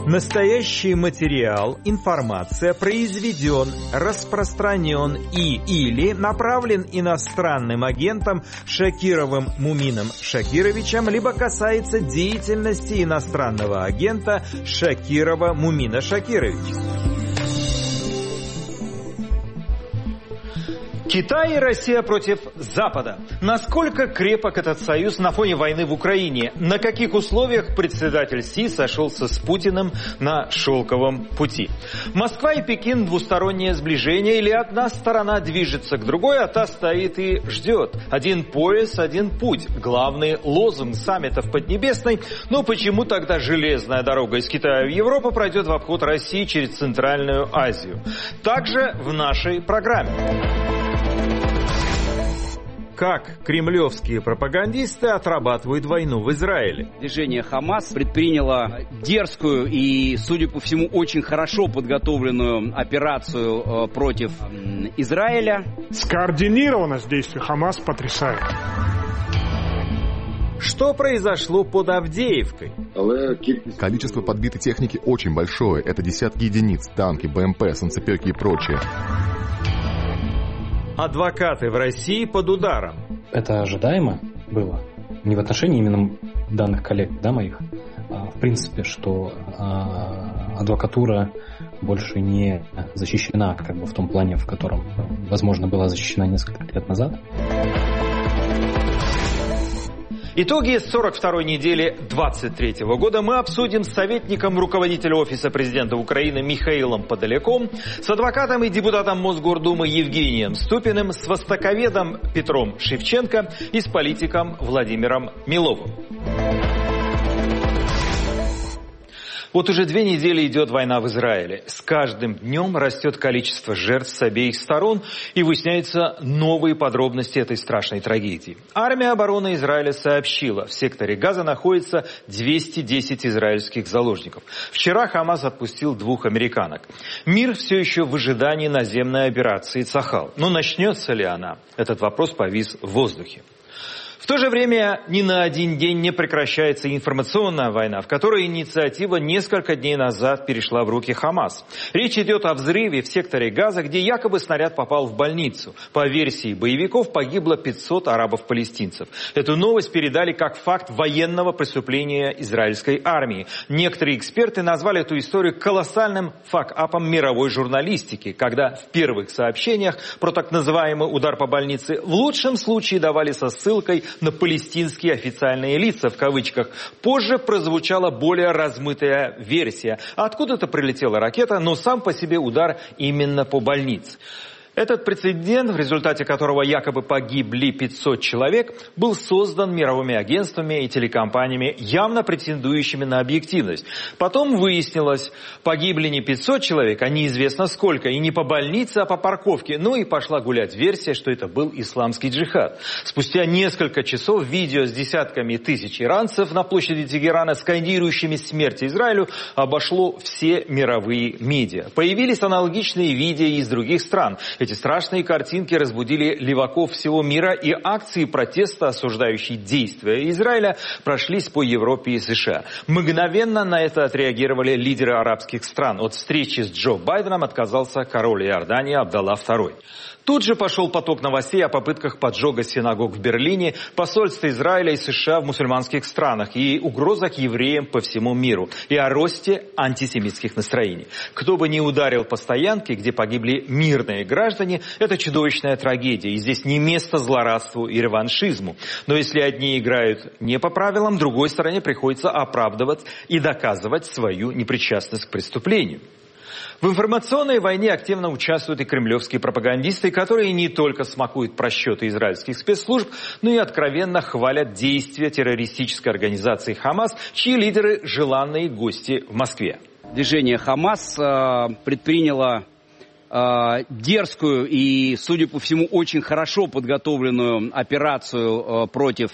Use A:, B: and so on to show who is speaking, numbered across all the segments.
A: Настоящий материал, информация произведен, распространен или направлен иностранным агентом Шакировым Мумином Шакировичем, либо касается деятельности иностранного агента Шакирова Мумина Шакировича. Китай и Россия против Запада. Насколько крепок этот союз на фоне войны в Украине? На каких условиях председатель Си сошелся с Путиным на шелковом пути? Москва и Пекин – двустороннее сближение, или одна сторона движется к другой, а та стоит и ждет? Один пояс, один путь. Главный лозунг саммита в Поднебесной. Но почему тогда железная дорога из Китая в Европу пройдет в обход России через Центральную Азию? Также в нашей программе. Как кремлевские пропагандисты отрабатывают войну в Израиле?
B: Движение «Хамас» предприняло дерзкую и, судя по всему, очень хорошо подготовленную операцию против Израиля.
C: Скоординированность действий «Хамас» потрясает.
A: Что произошло под Авдеевкой?
D: Количество подбитой техники очень большое. Это десятки единиц, танки, БМП, санцепёки и прочее.
A: Адвокаты в России под ударом.
E: Это ожидаемо было. Не в отношении именно данных коллег, да, моих, а в принципе, что адвокатура больше не защищена, как бы в том плане, в котором, возможно, была защищена несколько лет назад.
A: Итоги 42-й недели 23 года мы обсудим с советником руководителя Офиса президента Украины Михаилом Подоляком, с адвокатом и депутатом Мосгордумы Евгением Ступиным, с востоковедом Петром Шевченко и с политиком Владимиром Миловым. Вот уже 2 недели идет война в Израиле. С каждым днем растет количество жертв с обеих сторон и выясняются новые подробности этой страшной трагедии. Армия обороны Израиля сообщила, в секторе Газа находится 210 израильских заложников. Вчера Хамас отпустил 2 американок. Мир все еще в ожидании наземной операции «Цахал». Но начнется ли она? Этот вопрос повис в воздухе. В то же время ни на один день не прекращается информационная война, в которой инициатива несколько дней назад перешла в руки Хамас. Речь идет о взрыве в секторе Газа, где якобы снаряд попал в больницу. По версии боевиков погибло 500 арабов-палестинцев. Эту новость передали как факт военного преступления израильской армии. Некоторые эксперты назвали эту историю колоссальным фак-апом мировой журналистики, когда в первых сообщениях про так называемый удар по больнице в лучшем случае давали со ссылкой на палестинские официальные лица, в кавычках. Позже прозвучала более размытая версия. Откуда-то прилетела ракета, но сам по себе удар именно по больнице. Этот прецедент, в результате которого якобы погибли 500 человек, был создан мировыми агентствами и телекомпаниями, явно претендующими на объективность. Потом выяснилось, погибли не 500 человек, а неизвестно сколько, и не по больнице, а по парковке. Ну и пошла гулять версия, что это был исламский джихад. Спустя несколько часов видео с десятками тысяч иранцев на площади Тегерана, скандирующими смерть Израилю, обошло все мировые медиа. Появились аналогичные видео из других стран. Эти страшные картинки разбудили леваков всего мира, и акции протеста, осуждающие действия Израиля, прошлись по Европе и США. Мгновенно на это отреагировали лидеры арабских стран. От встречи с Джо Байденом отказался король Иордании Абдалла II. Тут же пошел поток новостей о попытках поджога синагог в Берлине, посольств Израиля и США в мусульманских странах и угрозах евреям по всему миру, и о росте антисемитских настроений. Кто бы ни ударил по стоянке, где погибли мирные граждане, это чудовищная трагедия, и здесь не место злорадству и реваншизму. Но если одни играют не по правилам, другой стороне приходится оправдывать и доказывать свою непричастность к преступлению. В информационной войне активно участвуют и кремлевские пропагандисты, которые не только смакуют просчеты израильских спецслужб, но и откровенно хвалят действия террористической организации «Хамас», чьи лидеры – желанные гости в Москве.
B: Движение «Хамас» предприняло дерзкую и, судя по всему, очень хорошо подготовленную операцию против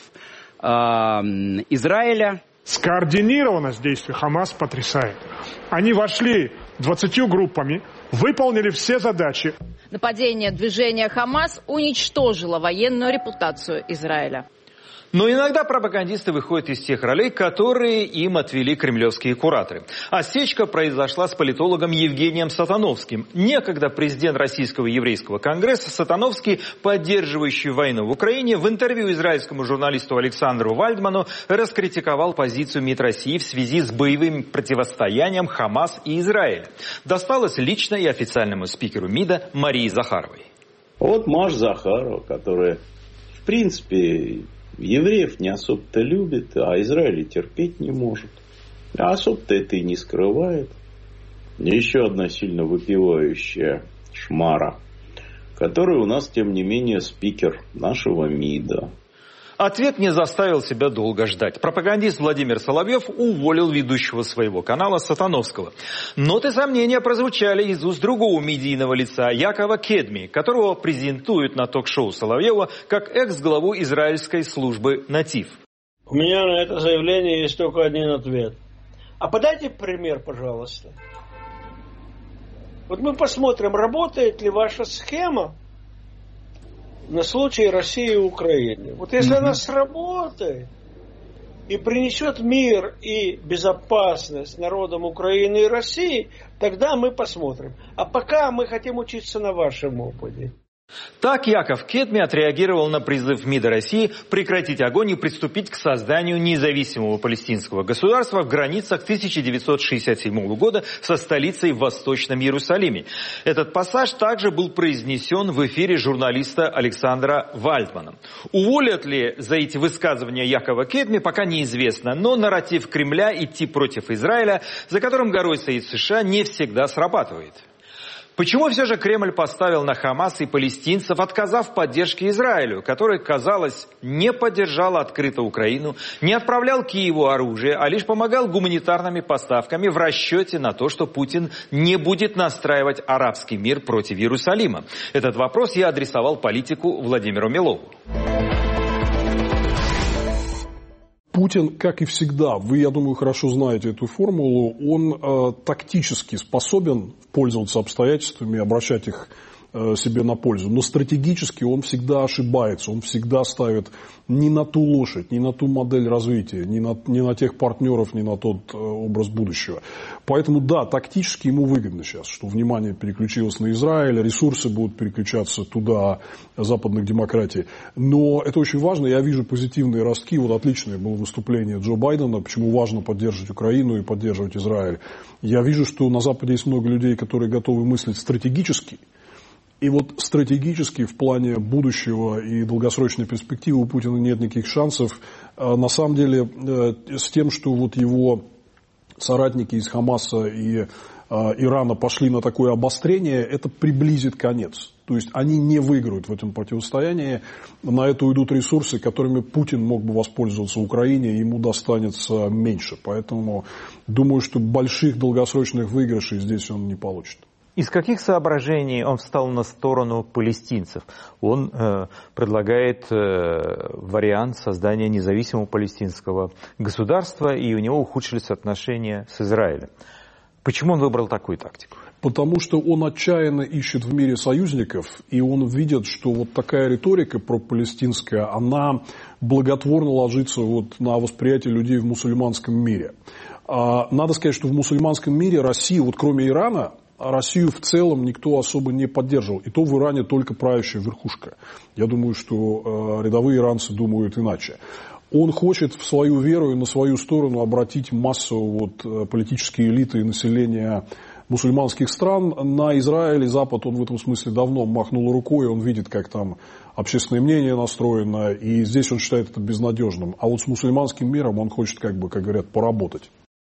B: Израиля.
C: Скоординированность действий «Хамас» потрясает. Они вошли 20 группами, выполнили все задачи.
F: Нападение движения «Хамас» уничтожило военную репутацию Израиля.
A: Но иногда пропагандисты выходят из тех ролей, которые им отвели кремлевские кураторы. Осечка произошла с политологом Евгением Сатановским. Некогда президент Российского еврейского конгресса Сатановский, поддерживающий войну в Украине, в интервью израильскому журналисту Александру Вальдману раскритиковал позицию МИД России в связи с боевым противостоянием Хамас и Израиля. Досталось лично и официальному спикеру МИДа Марии Захаровой.
F: Вот Маша Захарова, которая, в принципе, евреев не особо-то любит, а Израиля терпеть не может. А особо-то это и не скрывает. Еще одна сильно выпивающая шмара, которая у нас, тем не менее, спикер нашего МИДа.
A: Ответ не заставил себя долго ждать. Пропагандист Владимир Соловьев уволил ведущего своего канала Сатановского. Ноты сомнения прозвучали из уст другого медийного лица Якова Кедми, которого презентуют на ток-шоу Соловьева как экс-главу израильской службы «Натив».
G: У меня на это заявление есть только один ответ. А подайте пример, пожалуйста. Вот мы посмотрим, работает ли ваша схема на случай России и Украины. Вот если она сработает и принесет мир и безопасность народам Украины и России, тогда мы посмотрим. А пока мы хотим учиться на вашем опыте.
A: Так Яков Кедми отреагировал на призыв МИДа России прекратить огонь и приступить к созданию независимого палестинского государства в границах 1967 года со столицей в Восточном Иерусалиме. Этот пассаж также был произнесен в эфире журналиста Александра Вальдмана. Уволят ли за эти высказывания Якова Кедми, пока неизвестно, но нарратив Кремля идти против Израиля, за которым горой стоит США, не всегда срабатывает. Почему все же Кремль поставил на Хамас и палестинцев, отказав поддержке Израилю, который, казалось, не поддержал открыто Украину, не отправлял Киеву оружие, а лишь помогал гуманитарными поставками в расчете на то, что Путин не будет настраивать арабский мир против Иерусалима? Этот вопрос я адресовал политику Владимиру Милову.
H: Путин, как и всегда, вы, я думаю, хорошо знаете эту формулу, он тактически способен пользоваться обстоятельствами, обращать их себе на пользу. Но стратегически он всегда ошибается, он всегда ставит не на ту лошадь, не на ту модель развития, не на тех партнеров, не на тот образ будущего. Поэтому да, тактически ему выгодно сейчас, что внимание переключилось на Израиль, ресурсы будут переключаться туда, западных демократий. Но это очень важно, я вижу позитивные ростки. Вот отличное было выступление Джо Байдена, почему важно поддерживать Украину и поддерживать Израиль. Я вижу, что на Западе есть много людей, которые готовы мыслить стратегически. И вот стратегически в плане будущего и долгосрочной перспективы у Путина нет никаких шансов. На самом деле с тем, что вот его соратники из Хамаса и Ирана пошли на такое обострение, это приблизит конец. То есть они не выиграют в этом противостоянии. На это уйдут ресурсы, которыми Путин мог бы воспользоваться в Украине, и ему достанется меньше. Поэтому думаю, что больших долгосрочных выигрышей здесь он не получит.
A: Из каких соображений он встал на сторону палестинцев? Он предлагает вариант создания независимого палестинского государства, и у него ухудшились отношения с Израилем. Почему он выбрал такую тактику?
H: Потому что он отчаянно ищет в мире союзников, и он видит, что вот такая риторика пропалестинская, она благотворно ложится вот на восприятие людей в мусульманском мире. Надо сказать, что в мусульманском мире Россия, вот кроме Ирана, Россию в целом никто особо не поддерживал. И то в Иране только правящая верхушка. Я думаю, что рядовые иранцы думают иначе. Он хочет в свою веру и на свою сторону обратить массу вот, политические элиты и населения мусульманских стран на Израиль и Запад. Он в этом смысле давно махнул рукой. Он видит, как там общественное мнение настроено. И здесь он считает это безнадежным. А вот с мусульманским миром он хочет, как бы, как говорят, поработать.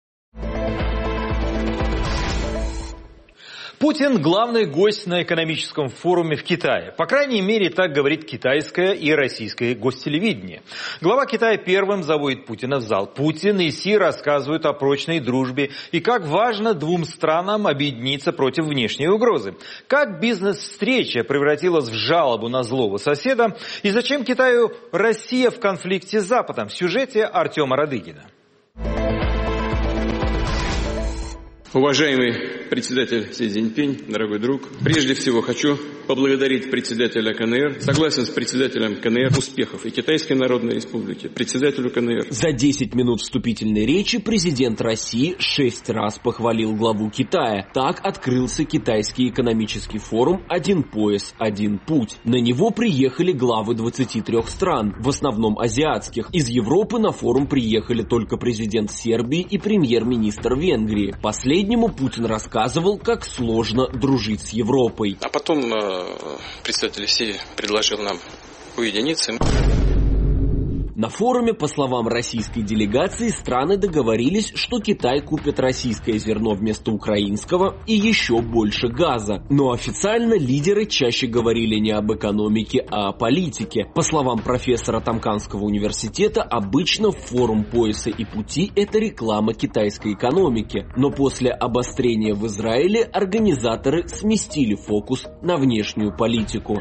A: Путин – главный гость на экономическом форуме в Китае. По крайней мере, так говорит китайское и российское гостелевидение. Глава Китая первым заводит Путина в зал. Путин и Си рассказывают о прочной дружбе и как важно двум странам объединиться против внешней угрозы. Как бизнес-встреча превратилась в жалобу на злого соседа и зачем Китаю Россия в конфликте с Западом в сюжете Артема Радыгина.
I: Уважаемый председатель Си Цзиньпинь, дорогой друг, прежде всего хочу поблагодарить председателя КНР. Согласен с председателем КНР, успехов и Китайской Народной Республики, председателю КНР.
J: За 10 минут вступительной речи президент России 6 раз похвалил главу Китая. Так открылся китайский экономический форум «Один пояс, один путь». На него приехали главы 23 стран, в основном азиатских. Из Европы на форум приехали только президент Сербии и премьер-министр Венгрии. Последнему Путин рассказывал, как сложно дружить с Европой.
I: А потом представитель Си предложил нам уединиться.
J: На форуме, по словам российской делегации, страны договорились, что Китай купит российское зерно вместо украинского и еще больше газа. Но официально лидеры чаще говорили не об экономике, а о политике. По словам профессора Тамканского университета, обычно форум пояса и пути – это реклама китайской экономики. Но после обострения в Израиле организаторы сместили фокус на внешнюю политику.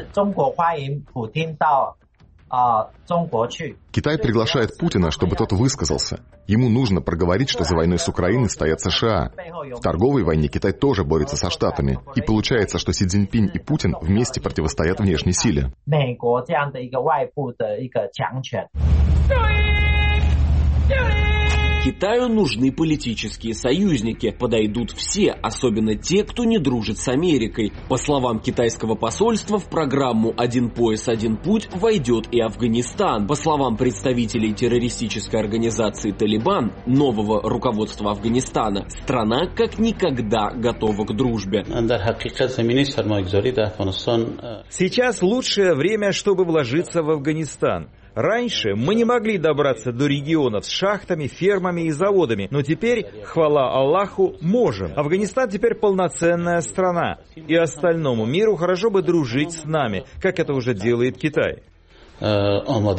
D: Китай приглашает Путина, чтобы тот высказался. Ему нужно проговорить, что за войной с Украиной стоят США. В торговой войне Китай тоже борется со Штатами. И получается, что Си Цзиньпинь и Путин вместе противостоят внешней силе.
J: Китаю нужны политические союзники. Подойдут все, особенно те, кто не дружит с Америкой. По словам китайского посольства, в программу «Один пояс, один путь» войдет и Афганистан. По словам представителей террористической организации «Талибан», нового руководства Афганистана, страна как никогда готова к дружбе.
A: Сейчас лучшее время, чтобы вложиться в Афганистан. Раньше мы не могли добраться до регионов с шахтами, фермами и заводами, но теперь, хвала Аллаху, можем. Афганистан теперь полноценная страна, и остальному миру хорошо бы дружить с нами, как это уже делает Китай.
K: Я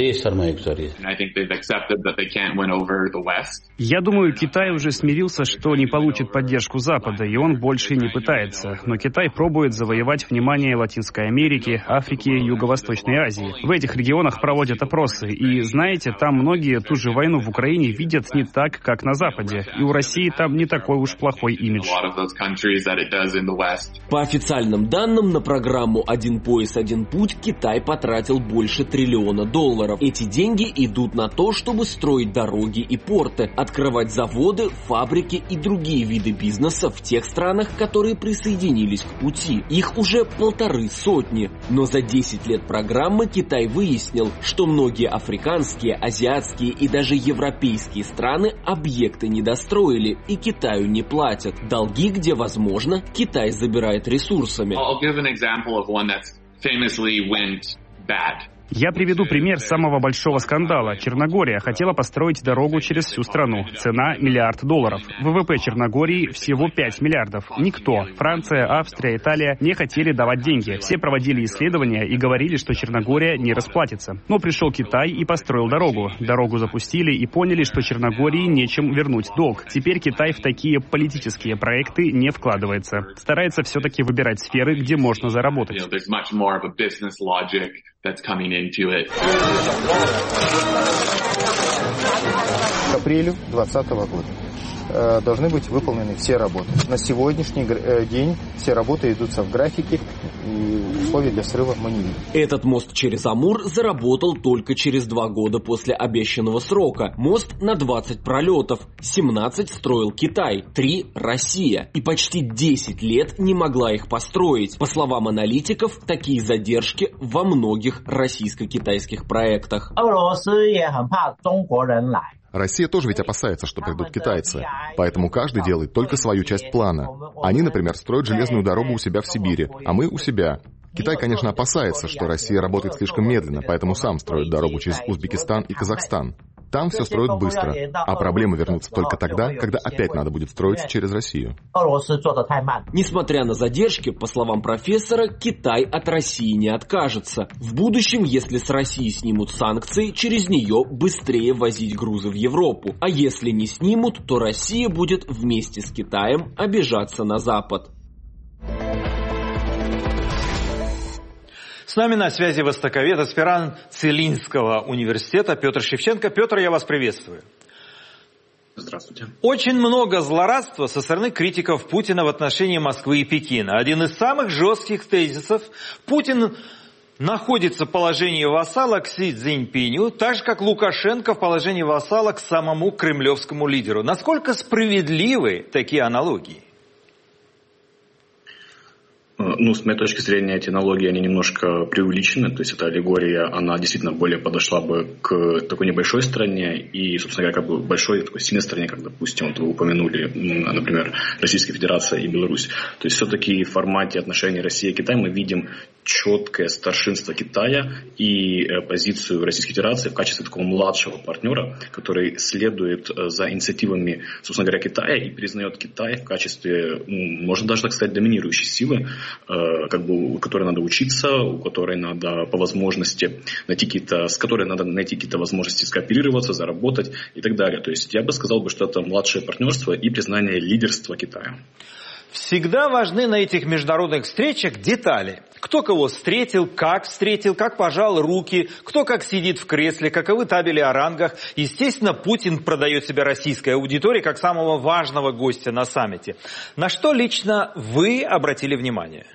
K: думаю, Китай уже смирился, что не получит поддержку Запада, и он больше не пытается. Но Китай пробует завоевать внимание Латинской Америки, Африки и Юго-Восточной Азии. В этих регионах проводят опросы, и, знаете, там многие ту же войну в Украине видят не так, как на Западе. И у России там не такой уж плохой имидж.
J: По официальным данным, на программу «Один пояс, один путь» Китай потратил больше $3 триллиона. Эти деньги идут на то, чтобы строить дороги и порты, открывать заводы, фабрики и другие виды бизнеса в тех странах, которые присоединились к пути. Их уже 150. Но за 10 лет программы Китай выяснил, что многие африканские, азиатские и даже европейские страны объекты не достроили и Китаю не платят. Долги, где возможно, Китай забирает ресурсами.
K: Я приведу пример самого большого скандала. Черногория хотела построить дорогу через всю страну. Цена $1 миллиард. ВВП Черногории всего 5 миллиардов. Никто, Франция, Австрия, Италия, не хотели давать деньги. Все проводили исследования и говорили, что Черногория не расплатится. Но пришел Китай и построил дорогу. Дорогу запустили и поняли, что Черногории нечем вернуть долг. Теперь Китай в такие политические проекты не вкладывается. Старается все-таки выбирать сферы, где можно заработать.
L: К апрелю 2020 года должны быть выполнены все работы. На сегодняшний день все работы идутся в графике, и условий для срыва мы не видим.
J: Этот мост через Амур заработал только через 2 года после обещанного срока. Мост на 20 пролетов. 17 строил Китай, 3 – Россия. И почти 10 лет не могла их построить. По словам аналитиков, такие задержки во многих российско-китайских проектах.
D: Россия тоже ведь опасается, что придут китайцы. Поэтому каждый делает только свою часть плана. Они, например, строят железную дорогу у себя в Сибири, а мы у себя. Китай, конечно, опасается, что Россия работает слишком медленно, поэтому сам строит дорогу через Узбекистан и Казахстан. Там все строят быстро, а проблемы вернутся только тогда, когда опять надо будет строить через Россию.
J: Несмотря на задержки, по словам профессора, Китай от России не откажется. В будущем, если с России снимут санкции, через нее быстрее возить грузы в Европу. А если не снимут, то Россия будет вместе с Китаем обижаться на Запад.
A: С нами на связи востоковед, аспирант Целинского университета Петр Шевченко. Петр, я вас приветствую.
M: Здравствуйте.
A: Очень много злорадства со стороны критиков Путина в отношении Москвы и Пекина. Один из самых жестких тезисов: Путин находится в положении вассала к Си Цзиньпиню, так же, как Лукашенко в положении вассала к самому кремлевскому лидеру. Насколько справедливы такие аналогии?
M: Ну, с моей точки зрения, эти аналогии, они немножко преувеличены. То есть эта аллегория, она действительно более подошла бы к такой небольшой стране и, собственно говоря, как бы большой, такой сильной стране, как, допустим, вот вы упомянули, например, Российская Федерация и Беларусь. То есть все-таки в формате отношений России и Китая мы видим четкое старшинство Китая и позицию Российской Федерации в качестве такого младшего партнера, который следует за инициативами, собственно говоря, Китая и признает Китай в качестве, можно даже так сказать, доминирующей силы, как бы, у которой надо учиться, у которой надо по возможности найти с которой надо найти какие-то возможности скооперироваться, заработать и так далее. То есть я бы сказал, что это младшее партнерство и признание лидерства Китая.
A: Всегда важны на этих международных встречах детали. Кто кого встретил, как пожал руки, кто как сидит в кресле, каковы табели о рангах. Естественно, Путин продает себя российской аудитории как самого важного гостя на саммите. На что лично вы обратили внимание?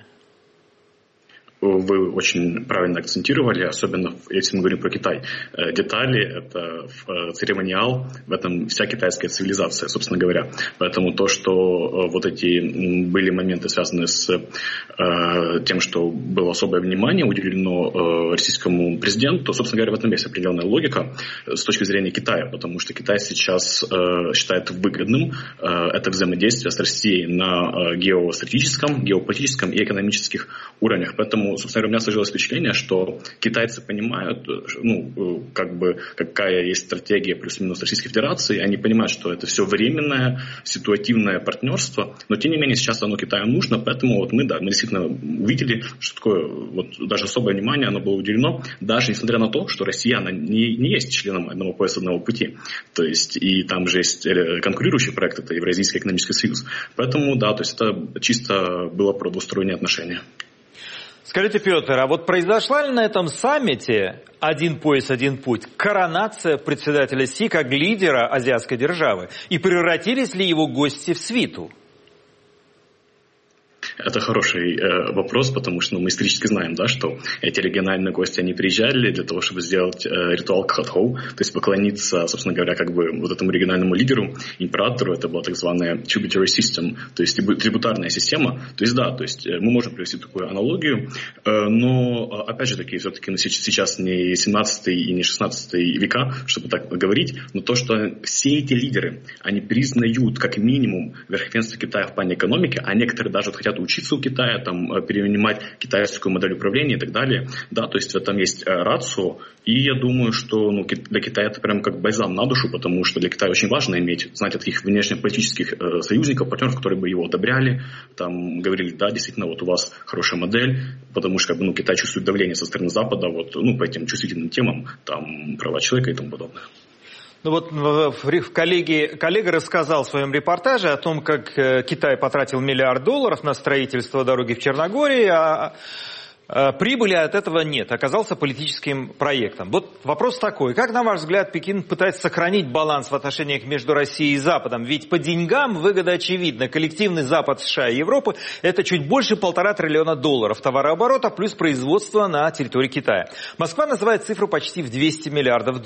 M: Вы очень правильно акцентировали, особенно если мы говорим про Китай. Детали – это церемониал, в этом вся китайская цивилизация, собственно говоря. Поэтому то, что вот эти были моменты, связанные с тем, что было особое внимание уделено российскому президенту, собственно говоря, в этом есть определенная логика с точки зрения Китая, потому что Китай сейчас считает выгодным это взаимодействие с Россией на геостратегическом, геополитическом и экономических уровнях. Поэтому, собственно говоря, у меня сложилось впечатление, что китайцы понимают, как бы, какая есть стратегия плюс-минус Российской Федерации. Они понимают, что это все временное, ситуативное партнерство, но тем не менее сейчас оно Китаю нужно, поэтому вот мы действительно увидели, что такое вот даже особое внимание оно было уделено, даже несмотря на то, что Россия она не есть членом одного пояса, одного пути. То есть и там же есть конкурирующий проект, это Евразийский экономический союз. Поэтому да, то есть это чисто было про двусторонние отношения.
A: Скажите, Петр, а вот произошла ли на этом саммите «Один пояс, один путь» коронация председателя Си как лидера азиатской державы? И превратились ли его гости в свиту?
M: Это хороший вопрос, потому что мы исторически знаем, да, что эти региональные гости, они приезжали для того, чтобы сделать ритуал кхотхоу, то есть поклониться, собственно говоря, как бы вот этому региональному лидеру, императору. Это была так званая tributary system, то есть трибутарная система. То есть да, то есть мы можем привести такую аналогию, но опять же таки, все-таки сейчас не 17 и не 16 века, чтобы так говорить, но то, что все эти лидеры, они признают как минимум верховенство Китая в плане экономики, а некоторые даже хотят учиться у Китая, там, перенимать китайскую модель управления и так далее. Да, то есть в этом есть рацио. И я думаю, что для Китая это прям как бальзам на душу, потому что для Китая очень важно знать от таких внешнеполитических союзников, партнеров, которые бы его одобряли, там, говорили, да, действительно, вот у вас хорошая модель, потому что Китай чувствует давление со стороны Запада по этим чувствительным темам, там, права человека и тому подобное.
A: Ну вот коллега рассказал в своем репортаже о том, как Китай потратил $1 миллиард на строительство дороги в Черногории, а прибыли от этого нет, оказался политическим проектом. Вот вопрос такой: как, на ваш взгляд, Пекин пытается сохранить баланс в отношениях между Россией и Западом? Ведь по деньгам выгода очевидна. Коллективный Запад, США и Европы – это чуть больше $1,5 триллиона товарооборота плюс производство на территории Китая. Москва называет цифру почти в $200 миллиардов.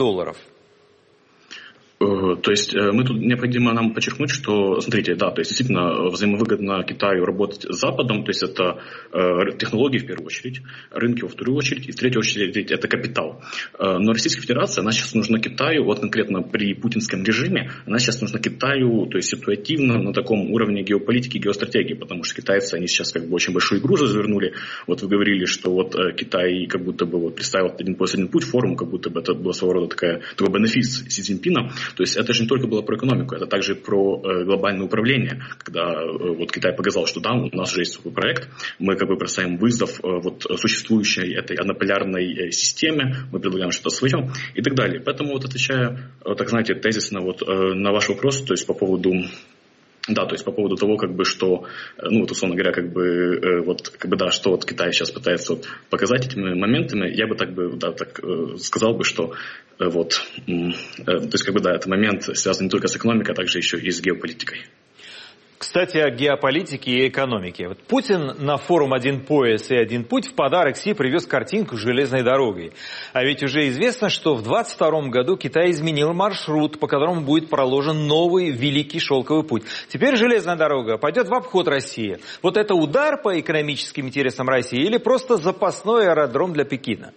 M: То есть мы тут необходимо нам подчеркнуть, что, смотрите, да, то есть действительно взаимовыгодно Китаю работать с Западом, то есть это технологии в первую очередь, рынки во вторую очередь, и в третью очередь это капитал. Но Российская Федерация, она сейчас нужна Китаю, вот конкретно при путинском режиме, она сейчас нужна Китаю, то есть ситуативно на таком уровне геополитики, геостратегии, потому что китайцы, они сейчас как бы очень большую игру развернули. Вот вы говорили, что вот Китай как будто бы вот представил один пояс, один путь форум, как будто бы это было своего рода такой бенефис Си Цзиньпина. То есть это же не только было про экономику, это также про глобальное управление, когда вот Китай показал, что да, у нас же есть такой проект, мы как бы бросаем вызов вот существующей этой однополярной системе, мы предлагаем что-то свое и так далее. Поэтому вот отвечая, так знаете, тезисно вот на ваш вопрос, то есть по поводу Да, то есть по поводу того, как бы, что, ну, вот, условно говоря, как бы, вот, как бы, да, что вот Китай сейчас пытается вот показать этими моментами, я бы так бы, да, так сказал бы, что вот, то есть, как бы, да, это момент связан не только с экономикой, а также еще и с геополитикой.
A: Кстати, о геополитике и экономике. Вот Путин на форум «Один пояс и один путь» в подарок Си привез картинку с железной дорогой. А ведь уже известно, что в 2022 году Китай изменил маршрут, по которому будет проложен новый Великий Шелковый путь. Теперь железная дорога пойдет в обход России. Вот это удар по экономическим интересам России или просто запасной аэродром для Пекина?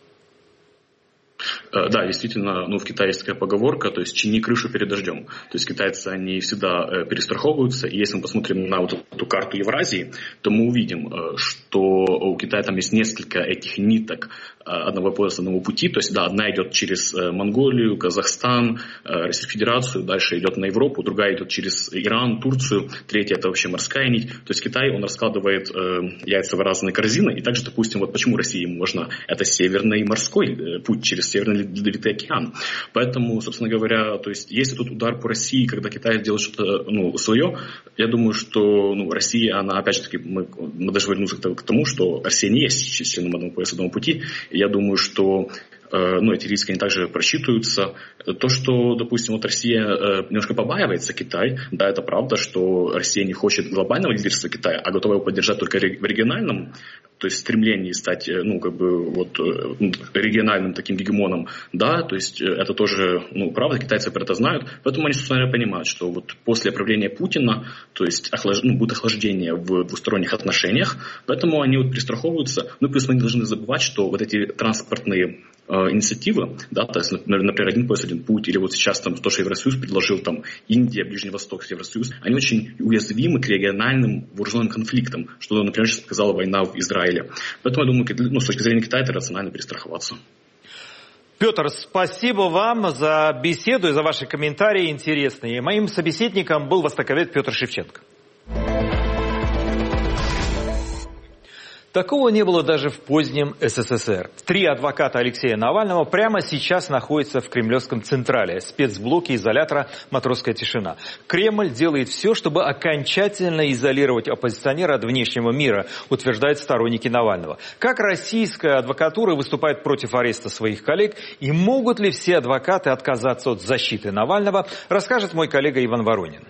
M: Да, действительно, ну, в Китае есть такая поговорка, то есть «чини крышу перед дождем». То есть китайцы, они всегда перестраховываются, и если мы посмотрим на вот эту карту Евразии, то мы увидим, что у Китая там есть несколько этих ниток одного пояса, одного пути. То есть, да, одна идет через Монголию, Казахстан, Российскую Федерацию, дальше идет на Европу, другая идет через Иран, Турцию, третья это вообще морская нить. То есть Китай, он раскладывает яйца в разные корзины, и также, допустим, вот почему России можно, это северный морской путь через Северный Ледовитый океан. Поэтому, собственно говоря, то есть, если тут удар по России, когда Китай делает что-то, ну, свое, я думаю, что, ну, Россия, она, опять же таки, мы даже вернемся к тому, что Россия не есть членом одного пояса, одного пути. Я думаю, что ну, эти риски, они также просчитываются. То, что, допустим, вот Россия немножко побаивается Китай, да, это правда, что Россия не хочет глобального лидерства Китая, а готова его поддержать только в региональном, то есть стремлении стать, ну, как бы, вот, региональным таким гегемоном, да, то есть это тоже, ну, правда, китайцы про это знают, поэтому они, собственно говоря, понимают, что вот после правления Путина, то есть будет охлаждение в двусторонних отношениях, поэтому они вот перестраховываются, ну, плюс мы не должны забывать, что вот эти транспортные инициативы, да, то есть, например, «Один пояс, один путь», или вот сейчас там то, что Евросоюз предложил, там, Индия, Ближний Восток, Евросоюз, они очень уязвимы к региональным вооруженным конфликтам, что, например, сейчас показала война в Израиле. Поэтому, я думаю, ну, с точки зрения Китая, это рационально перестраховаться.
A: Петр, спасибо вам за беседу и за ваши комментарии интересные. Моим собеседником был востоковед Петр Шевченко. Такого не было даже в позднем СССР. 3 адвоката Алексея Навального прямо сейчас находятся в кремлевском Централе, спецблоке изолятора «Матросская тишина». Кремль делает все, чтобы окончательно изолировать оппозиционера от внешнего мира, утверждают сторонники Навального. Как российская адвокатура выступает против ареста своих коллег и могут ли все адвокаты отказаться от защиты Навального, расскажет мой коллега Иван Воронин.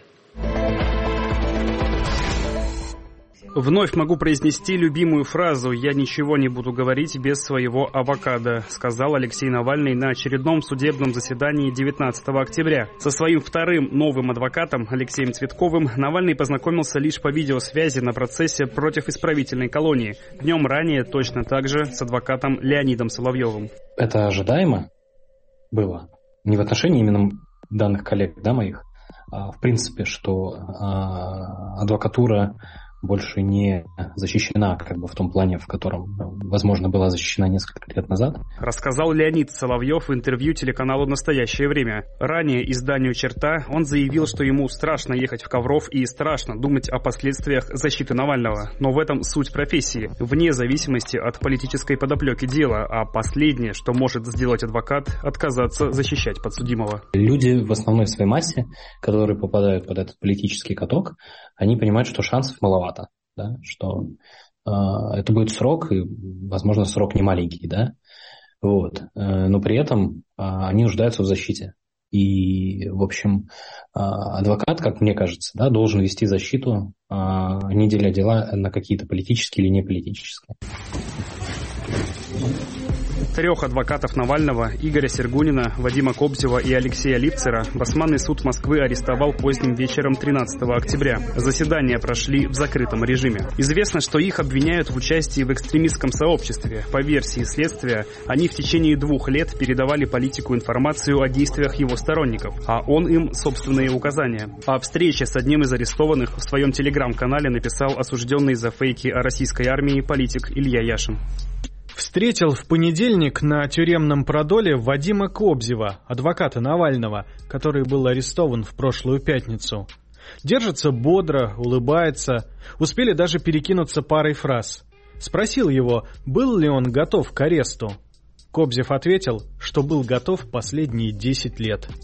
K: Вновь могу произнести любимую фразу «Я ничего не буду говорить без своего авокадо», сказал Алексей Навальный на очередном судебном заседании 19 октября. Со своим вторым новым адвокатом Алексеем Цветковым Навальный познакомился лишь по видеосвязи на процессе против исправительной колонии. Днем ранее точно так же с адвокатом Леонидом Соловьевым.
E: Это ожидаемо было. Не в отношении именно данных коллег, да, моих, а в принципе, что адвокатура больше не защищена, как бы в том плане, в котором, возможно, была защищена несколько лет назад.
K: Рассказал Леонид Соловьев в интервью телеканалу «Настоящее время». Ранее изданию «Черта» он заявил, что ему страшно ехать в Ковров и страшно думать о последствиях защиты Навального. Но в этом суть профессии, вне зависимости от политической подоплеки дела, а последнее, что может сделать адвокат, отказаться защищать подсудимого.
E: Люди в основной своей массе, которые попадают под этот политический каток, они понимают, что шансов маловато, да? Что это будет срок, и, возможно, срок не маленький, да? Вот. Но при этом они нуждаются в защите. И, в общем, адвокат, как мне кажется, да, должен вести защиту, не деля дела на какие-то политические или неполитические.
K: 3 адвокатов Навального, Игоря Сергунина, Вадима Кобзева и Алексея Липцера, Басманный суд Москвы арестовал поздним вечером 13 октября. Заседания прошли в закрытом режиме. Известно, что их обвиняют в участии в экстремистском сообществе. По версии следствия, они в течение 2 лет передавали политику информацию о действиях его сторонников, а он им собственные указания. О встрече с одним из арестованных в своем телеграм-канале написал осужденный за фейки о российской армии политик Илья Яшин.
N: Встретил в понедельник на тюремном продоле Вадима Кобзева, адвоката Навального, который был арестован в прошлую пятницу. Держится бодро, улыбается, успели даже перекинуться парой фраз. Спросил его, был ли он готов к аресту. Кобзев ответил, что был готов последние 10 лет.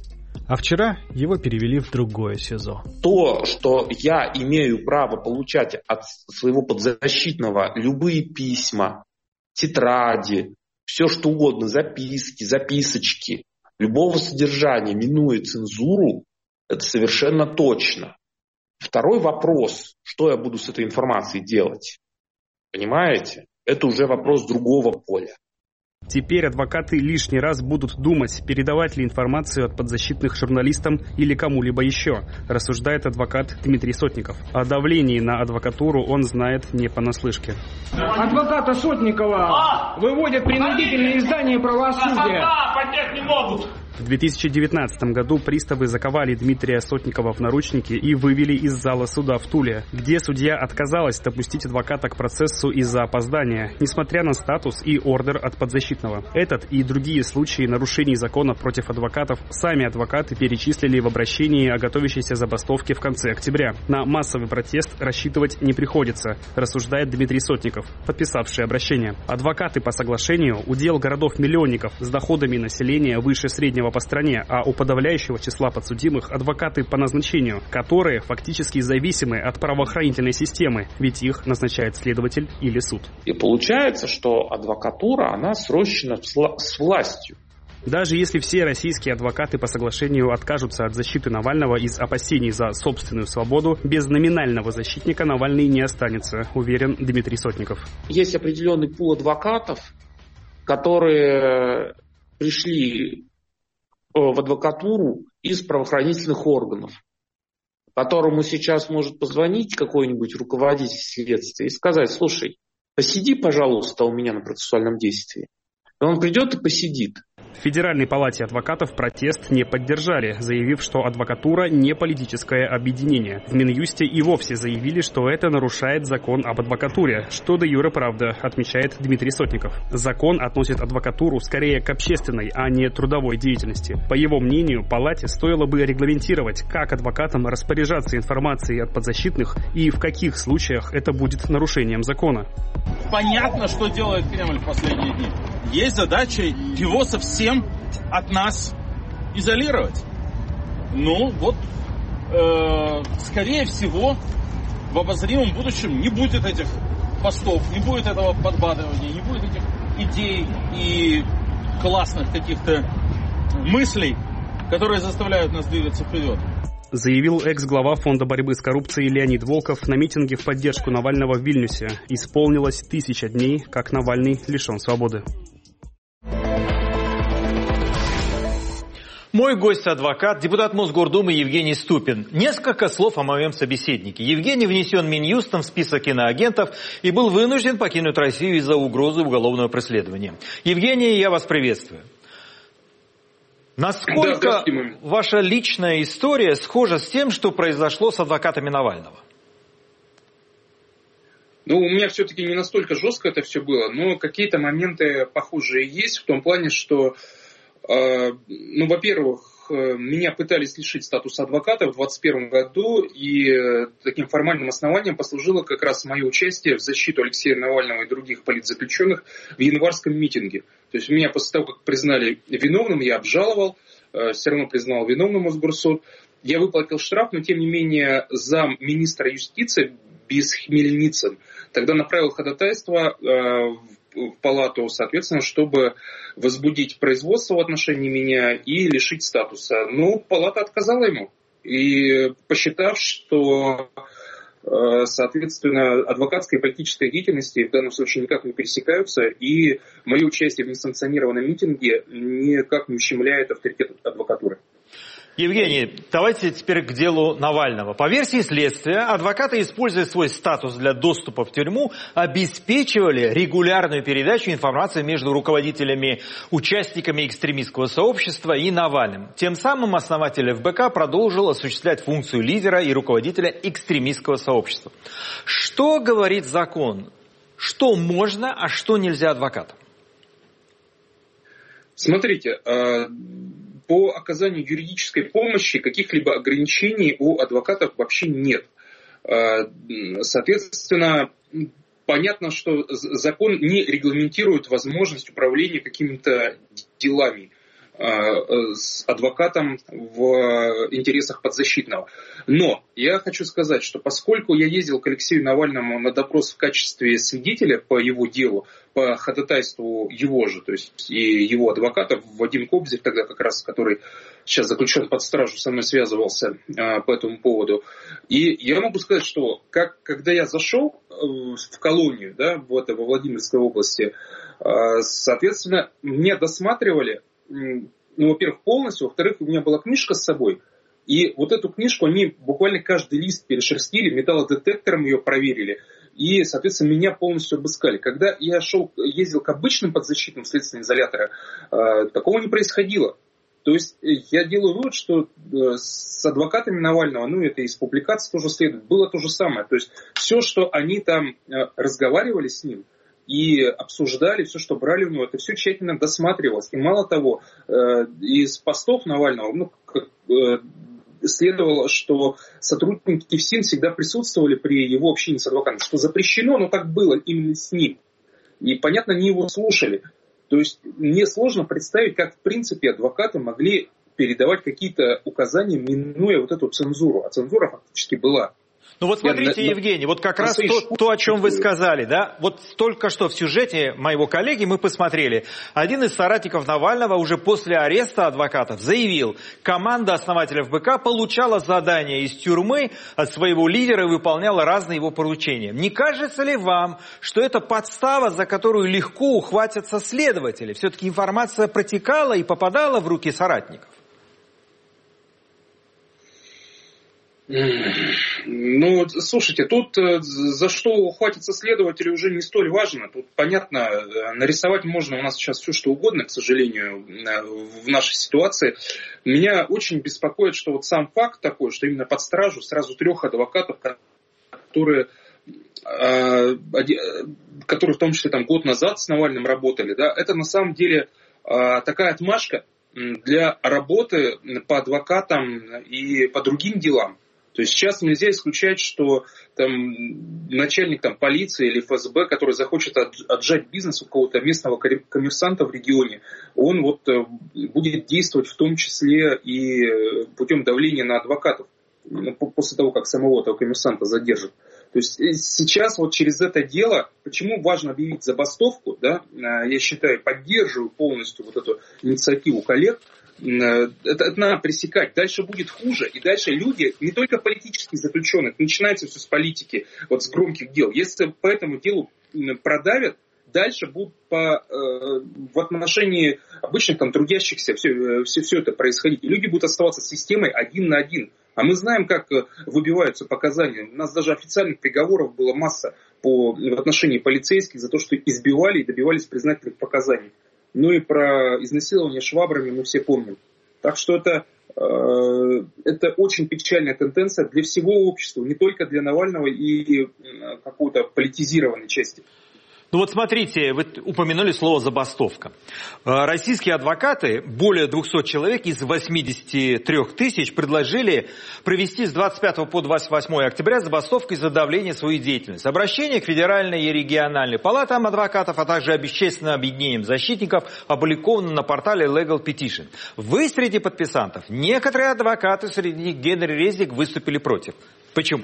N: А вчера его перевели в другое СИЗО.
O: То, что я имею право получать от своего подзащитного любые письма, тетради, все что угодно, записки, записочки, любого содержания, минуя цензуру, это совершенно точно. Второй вопрос, что я буду с этой информацией делать? Понимаете? Это уже вопрос другого поля.
K: Теперь адвокаты лишний раз будут думать, передавать ли информацию от подзащитных журналистам или кому-либо еще, рассуждает адвокат Дмитрий Сотников. О давлении на адвокатуру он знает не понаслышке.
P: Адвоката Сотникова выводят принудительное издание правосудия.
Q: Поднять не могут.
K: В 2019 году приставы заковали Дмитрия Сотникова в наручники и вывели из зала суда в Туле, где судья отказалась допустить адвоката к процессу из-за опоздания, несмотря на статус и ордер от подзащитного. Этот и другие случаи нарушений закона против адвокатов сами адвокаты перечислили в обращении о готовящейся забастовке в конце октября. На массовый протест рассчитывать не приходится, рассуждает Дмитрий Сотников, подписавший обращение. Адвокаты по соглашению – удел городов-миллионников с доходами населения выше среднего по стране, а у подавляющего числа подсудимых адвокаты по назначению, которые фактически зависимы от правоохранительной системы, ведь их назначает следователь или суд.
O: И получается, что адвокатура, она срощена с властью.
K: Даже если все российские адвокаты по соглашению откажутся от защиты Навального из опасений за собственную свободу, без номинального защитника Навальный не останется, уверен Дмитрий Сотников.
O: Есть определенный пул адвокатов, которые пришли в адвокатуру из правоохранительных органов, которому сейчас может позвонить какой-нибудь руководитель следствия и сказать: слушай, посиди, пожалуйста, у меня на процессуальном действии. И он придет и посидит.
K: В Федеральной палате адвокатов протест не поддержали, заявив, что адвокатура не политическое объединение. В Минюсте и вовсе заявили, что это нарушает закон об адвокатуре, что де юре правда, отмечает Дмитрий Сотников. Закон относит адвокатуру скорее к общественной, а не трудовой деятельности. По его мнению, палате стоило бы регламентировать, как адвокатам распоряжаться информацией от подзащитных и в каких случаях это будет нарушением закона.
Q: Понятно, что делает Кремль в последние дни. Есть задача его совсем от нас изолировать. Ну, вот, скорее всего, в обозримом будущем не будет этих постов, не будет этого подбадривания, не будет этих идей и классных каких-то мыслей, которые заставляют нас двигаться вперед.
K: Заявил экс-глава Фонда борьбы с коррупцией Леонид Волков на митинге в поддержку Навального в Вильнюсе. Исполнилось 1000 дней, как Навальный лишен свободы.
A: Мой гость-адвокат, депутат Мосгордумы Евгений Ступин. Несколько слов о моем собеседнике. Евгений внесен Минюстом в список иноагентов и был вынужден покинуть Россию из-за угрозы уголовного преследования. Евгений, я вас приветствую. Насколько ваша личная история схожа с тем, что произошло с адвокатами Навального?
R: Ну, у меня все-таки не настолько жестко это все было, но какие-то моменты похожие есть в том плане, что, ну, во-первых, меня пытались лишить статуса адвоката в 2021 году, и таким формальным основанием послужило как раз мое участие в защиту Алексея Навального и других политзаключенных в январском митинге. То есть меня после того, как признали виновным, я обжаловал, все равно признал виновным Мосгорсуд. Я выплатил штраф, но тем не менее замминистра юстиции Бесхмельницын тогда направил ходатайство в палату, соответственно, чтобы возбудить производство в отношении меня и лишить статуса. Но палата отказала ему, и посчитав, что, соответственно, адвокатская и политическая деятельность в данном случае никак не пересекаются, и мое участие в несанкционированном митинге никак не ущемляет авторитет адвокатуры.
A: Евгений, давайте теперь к делу Навального. По версии следствия, адвокаты, используя свой статус для доступа в тюрьму, обеспечивали регулярную передачу информации между руководителями, участниками экстремистского сообщества и Навальным. Тем самым основатель ФБК продолжил осуществлять функцию лидера и руководителя экстремистского сообщества. Что говорит закон? Что можно, а что нельзя адвокатам?
R: Смотрите, по оказанию юридической помощи каких-либо ограничений у адвокатов вообще нет. Соответственно, понятно, что закон не регламентирует возможность управления какими-то делами. с адвокатом в интересах подзащитного. Но я хочу сказать, что поскольку я ездил к Алексею Навальному на допрос в качестве свидетеля по его делу, по ходатайству его же, то есть и его адвоката, Вадим Кобзев, тогда как раз, который сейчас заключен под стражу, со мной связывался по этому поводу. И я могу сказать, что когда я зашел в колонию, да, во Владимирской области, соответственно, меня досматривали, во-первых, полностью, во-вторых, у меня была книжка с собой, и вот эту книжку они буквально каждый лист перешерстили, металлодетектором ее проверили, и, соответственно, меня полностью обыскали. Когда я ездил к обычным подзащитным следственным изоляторам, такого не происходило. То есть я делаю вывод, что с адвокатами Навального, это из публикаций тоже следует, было то же самое. То есть все, что они там разговаривали с ним и обсуждали, все, что брали у него, это все тщательно досматривалось. И мало того, из постов Навального следовало, что сотрудники ФСИН всегда присутствовали при его общении с адвокатом, что запрещено, но так было именно с ним. И, понятно, они его слушали. То есть мне сложно представить, как в принципе адвокаты могли передавать какие-то указания, минуя вот эту цензуру. А цензура фактически была.
A: Ну вот смотрите, Евгений, вот как раз то, о чем вы сказали, да, вот только что в сюжете моего коллеги мы посмотрели. Один из соратников Навального уже после ареста адвокатов заявил, команда основателя ФБК получала задания из тюрьмы от своего лидера и выполняла разные его поручения. Не кажется ли вам, что это подстава, за которую легко ухватятся следователи? Все-таки информация протекала и попадала в руки соратников?
R: Слушайте, тут за что ухватиться следователи уже не столь важно. Тут, понятно, нарисовать можно у нас сейчас все, что угодно, к сожалению, в нашей ситуации. Меня очень беспокоит, что вот сам факт такой, что именно под стражу сразу 3 адвокатов, которые в том числе год назад с Навальным работали, да, это на самом деле такая отмашка для работы по адвокатам и по другим делам. То есть сейчас нельзя исключать, что начальник полиции или ФСБ, который захочет отжать бизнес у какого-то местного коммерсанта в регионе, он будет действовать в том числе и путем давления на адвокатов после того, как самого этого коммерсанта задержат. То есть сейчас через это дело, почему важно объявить забастовку, да, я считаю, поддерживаю полностью эту инициативу коллег. Это надо пресекать. Дальше будет хуже. И дальше люди, не только политические заключенные, начинается все с политики, с громких дел. Если по этому делу продавят, дальше будут в отношении обычных трудящихся все это происходить. И люди будут оставаться с системой 1 на 1. А мы знаем, как выбиваются показания. У нас даже официальных приговоров было масса в отношении полицейских за то, что избивали и добивались признательных показаний. И про изнасилование швабрами мы все помним. Так что это очень печальная тенденция для всего общества, не только для Навального и какой-то политизированной части.
A: Смотрите, вы упомянули слово «забастовка». Российские адвокаты, более 200 человек из 83 тысяч, предложили провести с 25 по 28 октября забастовку из-за давления своей деятельности. Обращение к Федеральной и региональной палатам адвокатов, а также общественным объединениям защитников опубликовано на портале Legal Petition. Вы среди подписантов. Некоторые адвокаты, среди них Генри Резник, выступили против. Почему?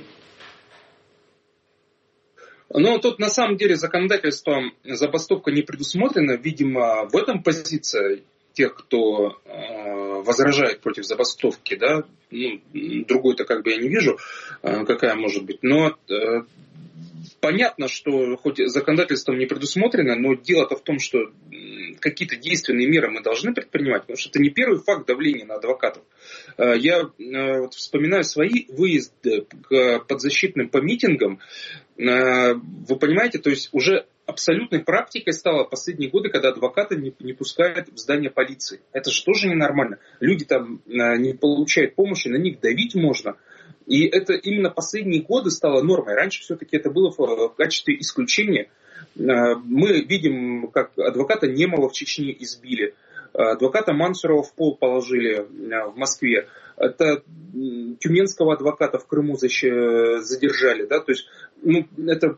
R: Тут на самом деле законодательством забастовка не предусмотрена. Видимо, в этом позиция тех, кто возражает против забастовки, да, другой-то я не вижу, какая может быть. Но понятно, что хоть законодательством не предусмотрено, но дело-то в том, что какие-то действенные меры мы должны предпринимать, потому что это не первый факт давления на адвокатов. Я вспоминаю свои выезды к подзащитным по митингам. Вы понимаете, то есть уже абсолютной практикой стало последние годы, когда адвокаты не пускают в здание полиции. Это же тоже ненормально. Люди не получают помощи, на них давить можно. И это именно последние годы стало нормой. Раньше все-таки это было в качестве исключения. Мы видим, как адвоката Немова в Чечне избили. Адвоката Мансурова в пол положили в Москве. Это тюменского адвоката в Крыму задержали. Да? То есть, это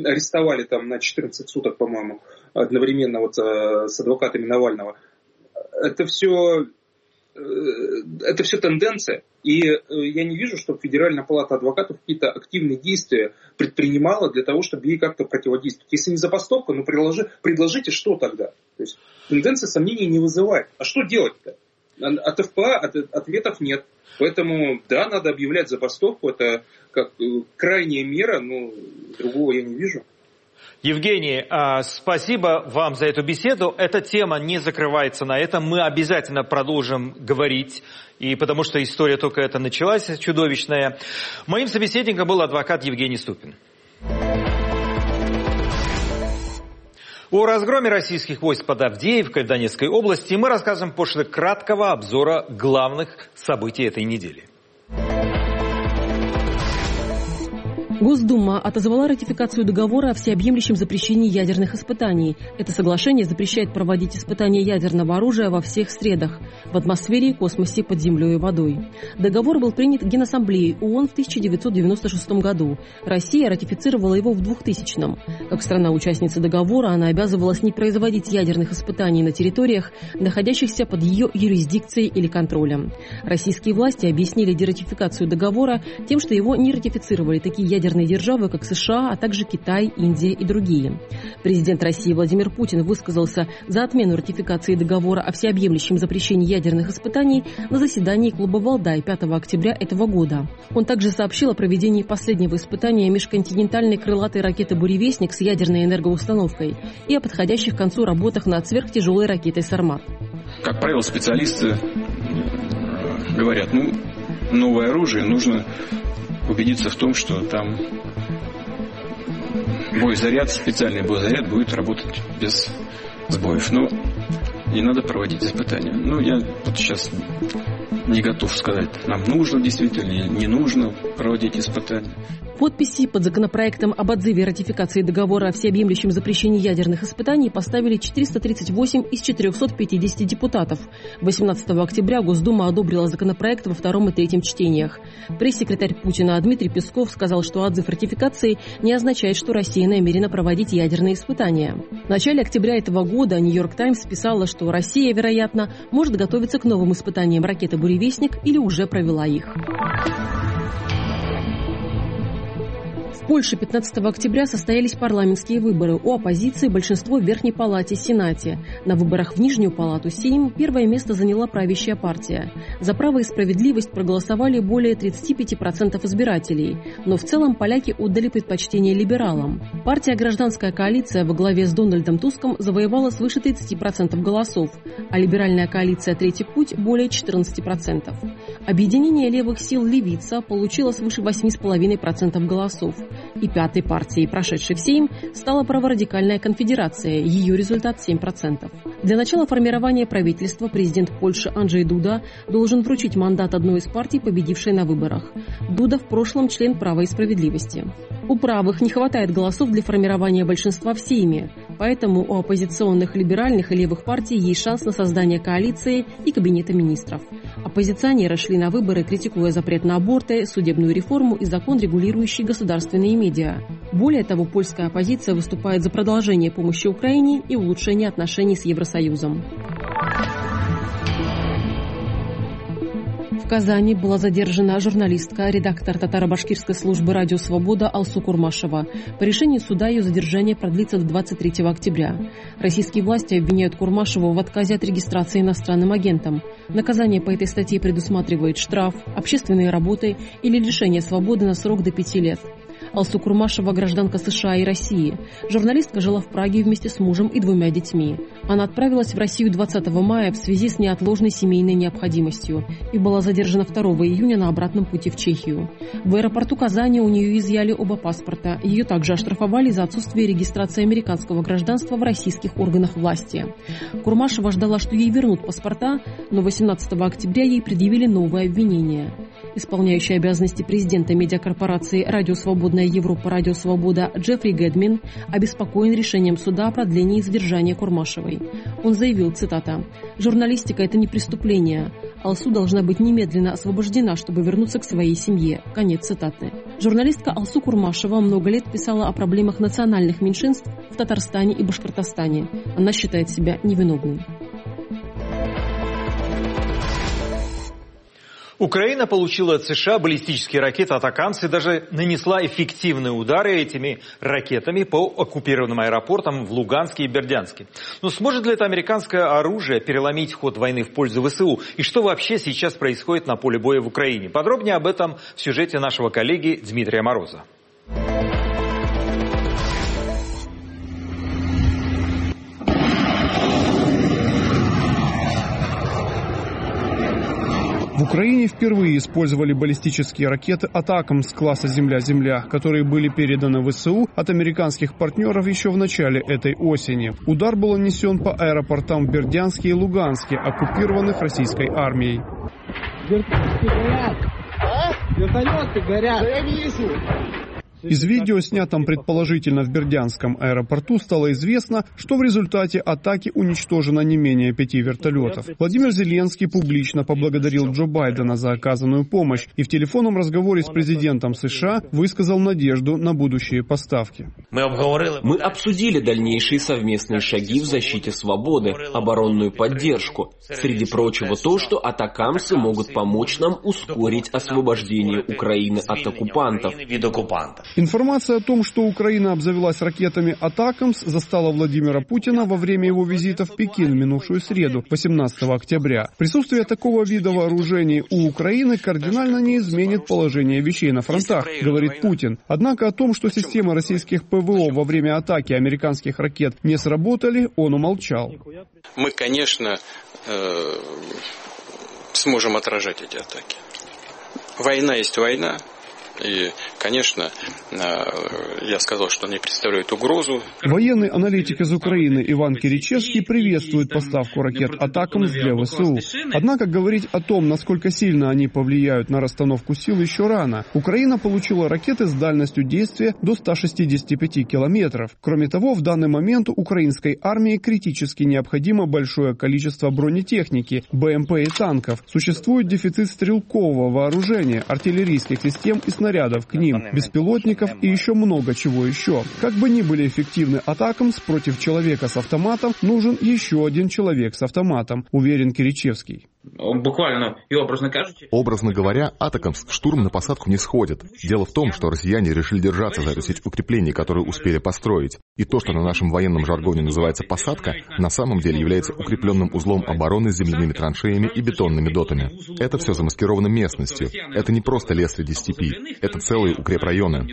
R: арестовали на 14 суток, по-моему, одновременно с адвокатами Навального. это все тенденция. И я не вижу, чтобы Федеральная палата адвокатов какие-то активные действия предпринимала для того, чтобы ей как-то противодействовать. Если не забастовка, ну предложите, что тогда? То есть тенденция сомнений не вызывает. А что делать-то? От ФПА ответов нет. Поэтому, да, надо объявлять забастовку. Это как крайняя мера, но другого я не вижу.
A: Евгений, спасибо вам за эту беседу. Эта тема не закрывается на этом. Мы обязательно продолжим говорить, и потому что история только это началась, чудовищная. Моим собеседником был адвокат Евгений Ступин. О разгроме российских войск под Авдеевкой в Донецкой области мы расскажем после краткого обзора главных событий этой недели.
S: Госдума отозвала ратификацию договора о всеобъемлющем запрещении ядерных испытаний. Это соглашение запрещает проводить испытания ядерного оружия во всех средах – в атмосфере, космосе, под землей и водой. Договор был принят Генассамблеей ООН в 1996 году. Россия ратифицировала его в 2000-м. Как страна-участница договора, она обязывалась не производить ядерных испытаний на территориях, находящихся под ее юрисдикцией или контролем. Российские власти объяснили дератификацию договора тем, что его не ратифицировали такие ядерные державы, как США, а также Китай, Индия и другие. Президент России Владимир Путин высказался за отмену ратификации договора о всеобъемлющем запрещении ядерных испытаний на заседании клуба «Валдай» 5 октября этого года. Он также сообщил о проведении последнего испытания межконтинентальной крылатой ракеты «Буревестник» с ядерной энергоустановкой и о подходящих к концу работах над сверхтяжелой ракетой «Сармат».
I: Как правило, специалисты говорят, новое оружие нужно убедиться в том, что там специальный боезаряд будет работать без сбоев. Но не надо проводить испытания. Я вот сейчас не готов сказать, нам нужно действительно, не нужно проводить испытания.
S: Подписи под законопроектом об отзыве ратификации договора о всеобъемлющем запрещении ядерных испытаний поставили 438 из 450 депутатов. 18 октября Госдума одобрила законопроект во втором и третьем чтениях. Пресс-секретарь Путина Дмитрий Песков сказал, что отзыв ратификации не означает, что Россия намерена проводить ядерные испытания. В начале октября этого года «Нью-Йорк Таймс» писала, что Россия, вероятно, может готовиться к новым испытаниям ракеты «Буревестник» или уже провела их. В Польше 15 октября состоялись парламентские выборы. У оппозиции большинство в Верхней Палате и Сенате. На выборах в Нижнюю Палату Сейм первое место заняла правящая партия. За право и справедливость проголосовали более 35% избирателей. Но в целом поляки отдали предпочтение либералам. Партия «Гражданская коалиция» во главе с Дональдом Туском завоевала свыше 30% голосов, а либеральная коалиция «Третий путь» более 14%. Объединение левых сил «Левица» получило свыше 8,5% голосов. И пятой партией, прошедшей в Сейм, стала праворадикальная конфедерация, ее результат 7%. Для начала формирования правительства президент Польши Анджей Дуда должен вручить мандат одной из партий, победившей на выборах. Дуда в прошлом член «Права и справедливости». У правых не хватает голосов для формирования большинства в Сейме, поэтому у оппозиционных либеральных и левых партий есть шанс на создание коалиции и кабинета министров. Оппозиционеры шли на выборы, критикуя запрет на аборты, судебную реформу и закон, регулирующий государственные медиа. Более того, польская оппозиция выступает за продолжение помощи Украине и улучшение отношений с Евросоюзом. В Казани была задержана журналистка, редактор татаро-башкирской службы «Радио Свобода» Алсу Курмашева. По решению суда ее задержание продлится до 23 октября. Российские власти обвиняют Курмашеву в отказе от регистрации иностранным агентом. Наказание по этой статье предусматривает штраф, общественные работы или лишение свободы на срок до 5 лет. Алсу Курмашева – гражданка США и России. Журналистка жила в Праге вместе с мужем и 2 детьми. Она отправилась в Россию 20 мая в связи с неотложной семейной необходимостью и была задержана 2 июня на обратном пути в Чехию. В аэропорту Казани у нее изъяли оба паспорта. Ее также оштрафовали за отсутствие регистрации американского гражданства в российских органах власти. Курмашева ждала, что ей вернут паспорта, но 18 октября ей предъявили новое обвинение. Исполняющий обязанности президента медиакорпорации «Радио Свободная Европа», «Радио Свобода» Джеффри Гэдмин обеспокоен решением суда о продлении задержания Курмашевой. Он заявил, цитата, «Журналистика – это не преступление. Алсу должна быть немедленно освобождена, чтобы вернуться к своей семье». Конец цитаты. Журналистка Алсу Курмашева много лет писала о проблемах национальных меньшинств в Татарстане и Башкортостане. Она считает себя невиновной.
A: Украина получила от США баллистические ракеты «Атакамс» и даже нанесла эффективные удары этими ракетами по оккупированным аэропортам в Луганске и Бердянске. Но сможет ли это американское оружие переломить ход войны в пользу ВСУ? И что вообще сейчас происходит на поле боя в Украине? Подробнее об этом в сюжете нашего коллеги Дмитрия Мороза.
T: В Украине впервые использовали баллистические ракеты «Атакамс» класса «Земля-Земля», которые были переданы ВСУ от американских партнеров еще в начале этой осени. Удар был нанесен по аэропортам в Бердянске и Луганске, оккупированных российской армией.
U: Вертолеты горят! Вертолеты горят! Да я вижу!
T: Из видео, снятом предположительно в Бердянском аэропорту, стало известно, что в результате атаки уничтожено не менее 5 вертолетов. Владимир Зеленский публично поблагодарил Джо Байдена за оказанную помощь и в телефонном разговоре с президентом США высказал надежду на будущие поставки.
J: Мы обсудили дальнейшие совместные шаги в защите свободы, оборонную поддержку. Среди прочего то, что атакамсы могут помочь нам ускорить освобождение Украины от оккупантов.
T: Информация о том, что Украина обзавелась ракетами «Атакамс», застала Владимира Путина во время его визита в Пекин в минувшую среду, 18 октября. Присутствие такого вида вооружений у Украины кардинально не изменит положение вещей на фронтах, говорит Путин. Однако о том, что системы российских ПВО во время атаки американских ракет не сработали, он умолчал.
I: Мы, конечно, сможем отражать эти атаки. Война есть война. И, конечно, я сказал, что они представляют угрозу.
T: Военный аналитик из Украины Иван Киричевский приветствует поставку ракет «Атакамс» для ВСУ. Однако говорить о том, насколько сильно они повлияют на расстановку сил, еще рано. Украина получила ракеты с дальностью действия до 165 километров. Кроме того, в данный момент украинской армии критически необходимо большое количество бронетехники, БМП и танков. Существует дефицит стрелкового вооружения, артиллерийских систем и снарядов к ним, беспилотников и еще много чего еще. Как бы ни были эффективны «Атакамс», против человека с автоматом нужен еще один человек с автоматом, уверен Киричевский.
V: Буквально и
D: образно говоря, «Атакамс» в штурм на посадку не сходит. Дело в том, что россияне решили держаться за эту сеть укреплений, которые успели построить. И то, что на нашем военном жаргоне называется «посадка», на самом деле является укрепленным узлом обороны с земляными траншеями и бетонными дотами. Это все замаскировано местностью. Это не просто лес среди степи. Это целые укрепрайоны.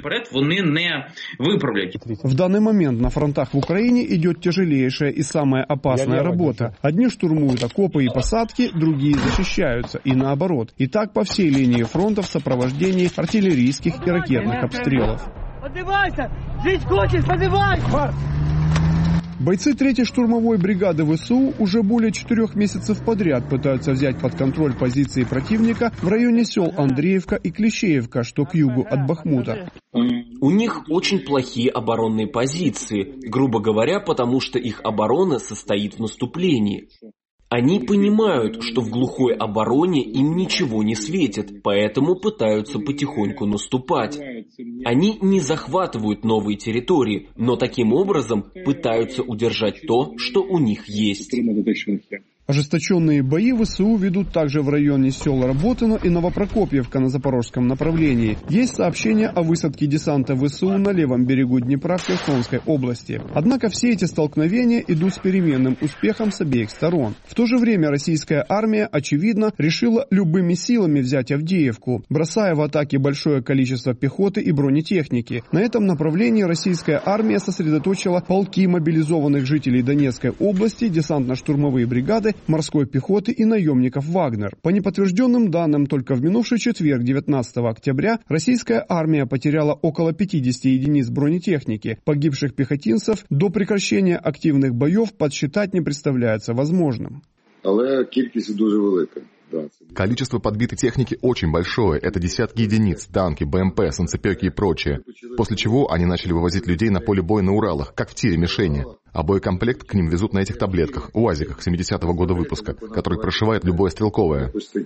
T: В данный момент на фронтах в Украине идет тяжелейшая и самая опасная работа. Одни штурмуют окопы и посадки, другие защищаются, и наоборот. И так по всей линии фронта в сопровождении артиллерийских и ракетных обстрелов.
U: Поднимайся! Жить хочешь? Поднимайся!
T: Бойцы 3-й штурмовой бригады ВСУ уже более 4 месяцев подряд пытаются взять под контроль позиции противника в районе сел Андреевка и Клещеевка, что к югу от Бахмута.
J: У них очень плохие оборонные позиции, грубо говоря, потому что их оборона состоит в наступлении. Они понимают, что в глухой обороне им ничего не светит, поэтому пытаются потихоньку наступать. Они не захватывают новые территории, но таким образом пытаются удержать то, что у них есть.
T: Ожесточенные бои ВСУ ведут также в районе сел Работино и Новопрокопьевка на запорожском направлении. Есть сообщения о высадке десанта ВСУ на левом берегу Днепра в Херсонской области. Однако все эти столкновения идут с переменным успехом с обеих сторон. В то же время российская армия, очевидно, решила любыми силами взять Авдеевку, бросая в атаки большое количество пехоты и бронетехники. На этом направлении российская армия сосредоточила полки мобилизованных жителей Донецкой области, десантно-штурмовые бригады, морской пехоты и наемников «Вагнер». По неподтвержденным данным, только в минувший четверг, 19 октября, российская армия потеряла около 50 единиц бронетехники. Погибших пехотинцев до прекращения активных боев подсчитать не представляется возможным.
W: Але кількість дуже велика.
D: Количество подбитой техники очень большое. Это десятки единиц, танки, БМП, санцепёки и прочее. После чего они начали вывозить людей на поле боя на Уралах, как в тире мишени. А боекомплект к ним везут на этих таблетках, УАЗиках 70-го года выпуска, который прошивает любое стрелковое.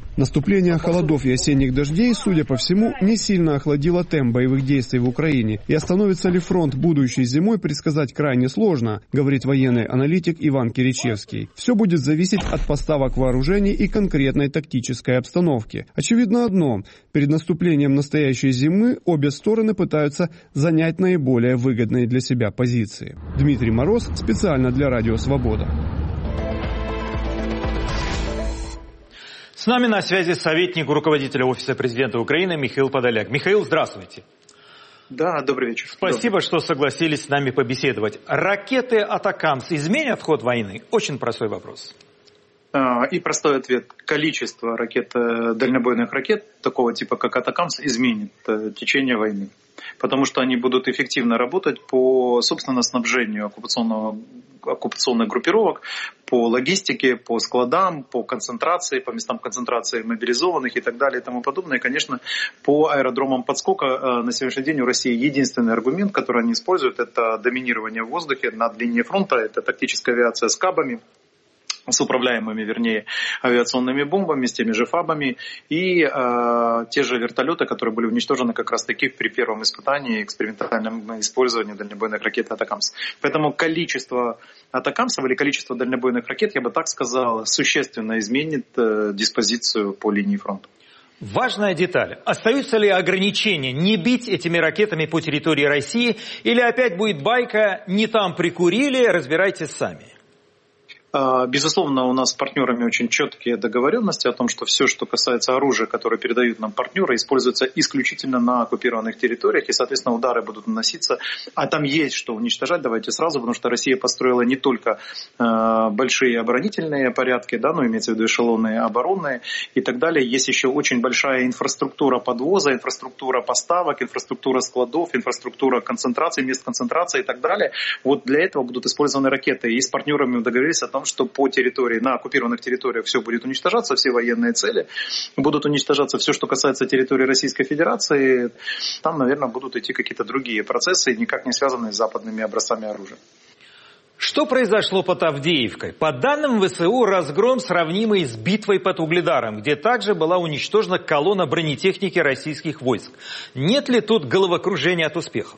T: Наступление холодов и осенних дождей, судя по всему, не сильно охладило темп боевых действий в Украине. И остановится ли фронт будущей зимой, предсказать крайне сложно, говорит военный аналитик Иван Киричевский. Все будет зависеть от поставок вооружений и конкретной тактической обстановки. Очевидно одно. Перед наступлением настоящей зимы обе стороны пытаются занять наиболее выгодные для себя позиции. Дмитрий Мороз специально для Радио Свобода.
A: С нами на связи советник руководителя Офиса президента Украины Михаил Подоляк. Михаил, здравствуйте.
B: Да, добрый вечер.
A: Спасибо, что согласились с нами побеседовать. Ракеты «Атакамс» изменят ход войны? Очень простой вопрос.
B: И простой ответ. Количество дальнобойных ракет такого типа, как «Атакамс», изменит течение войны. Потому что они будут эффективно работать по, собственно, снабжению оккупационных группировок, по логистике, по складам, по концентрации, по местам концентрации мобилизованных и так далее и тому подобное. И, конечно, по аэродромам подскока на сегодняшний день у России единственный аргумент, который они используют, это доминирование в воздухе над линией фронта, это тактическая авиация с кабами, с управляемыми, авиационными бомбами, с теми же ФАБами и те же вертолеты, которые были уничтожены как раз-таки при первом испытании, экспериментальном использовании дальнобойных ракет «Атакамс». Поэтому количество «Атакамсов» или количество дальнобойных ракет, я бы так сказал, существенно изменит диспозицию по линии фронта.
A: Важная деталь. Остаются ли ограничения не бить этими ракетами по территории России, или опять будет байка «не там прикурили, разбирайтесь сами»?
B: Безусловно, у нас с партнерами очень четкие договоренности о том, что все, что касается оружия, которое передают нам партнеры, используется исключительно на оккупированных территориях, и, соответственно, удары будут наноситься. А там есть что уничтожать, давайте сразу, потому что Россия построила не только большие оборонительные порядки, имеется в виду эшелоны оборонные и так далее. Есть еще очень большая инфраструктура подвоза, инфраструктура поставок, инфраструктура складов, инфраструктура концентрации, мест концентрации и так далее. Вот для этого будут использованы ракеты. И с партнерами мы договорились о том, что по территории, на оккупированных территориях все будет уничтожаться, все военные цели будут уничтожаться, все, что касается территории Российской Федерации, там, наверное, будут идти какие-то другие процессы, никак не связанные с западными образцами оружия.
A: Что произошло под Авдеевкой? По данным ВСУ, разгром сравнимый с битвой под Угледаром, где также была уничтожена колонна бронетехники российских войск. Нет ли тут головокружения от успехов?